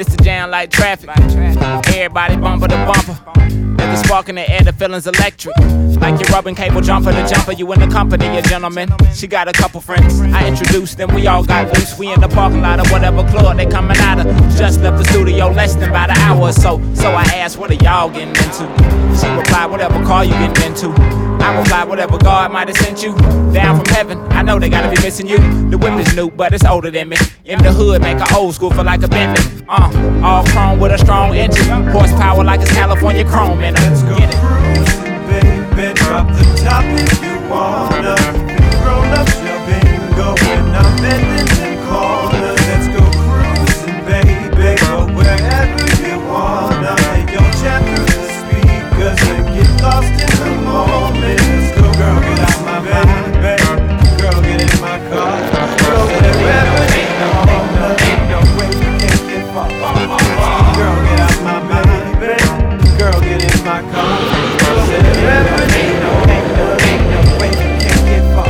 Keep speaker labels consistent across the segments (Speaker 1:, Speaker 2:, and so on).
Speaker 1: It's the jam like traffic. Everybody bumper to bumper. There's a spark in the air, the feeling's electric. Like your rubbing cable jumper to jumper. You in the company of gentlemen. She got a couple friends. I introduced them, we all got loose. We in the parking lot of whatever club they coming out of. Just left the studio less than about an hour or so. So I asked, what are y'all getting into? She replied, whatever car you getting into. I replied, whatever God might have sent you down from heaven. I know they gotta be missing you. The whip is new, but it's older than me. In the hood, make her old school feel like a Bentley. All chrome with a strong engine. Horsepower like it's California chrome in her.
Speaker 2: Let's go cruising, baby. Drop the top if you wanna. Grown up, your bingo, and I'm bending in corners. Let's go cruising, baby. Go wherever you wanna. Take your chat through the speakers and get lost in the moment. Let's go, girl, get out my mind, baby. Girl, get in my car. Girl, wherever you wanna. Ain't no way you can't get far. Girl, get out my mind, baby. Girl, get in my car. Girl, wherever you ain't no way you can't get far.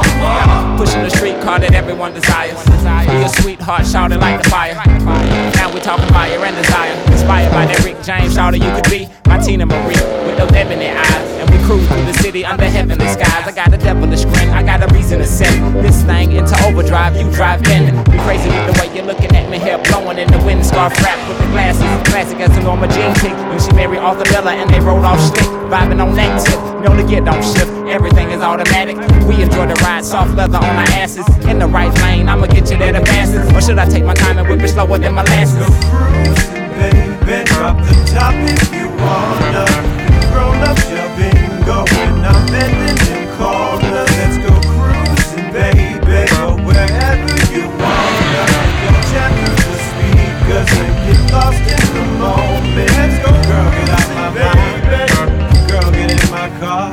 Speaker 1: Pushing the street car that everyone desires. Be a sweetheart, shouted like the fire. Now we talking fire and desire. Inspired by that Rick James, shouted you could be my Tina Marie with those ebony eyes. And we cruise through the city under heavenly skies. I got a devilish grin, I got a reason to set this thing into overdrive. You drive bending, be crazy with the way you're looking at me, hair blowing in the wind, scarf wrapped with the glasses. Classic as a Norma Jean pick when she married Arthur Miller and they rolled off slick, vibing on that tip. Know the gear don't shift, everything is automatic. We enjoy the ride, soft leather on our asses. In the right lane, I'ma get you there the fastest. Or should I take my time and whip it slower than molasses?
Speaker 2: Cruising, baby, drop the top if you wanna. Grown up, your bingo, and I'm bending in corners. Let's go cruising, baby, go wherever you wanna. Go chat through the speakers and get lost in the moment. Let's go, girl, get out my mind, baby. Girl, get in my car.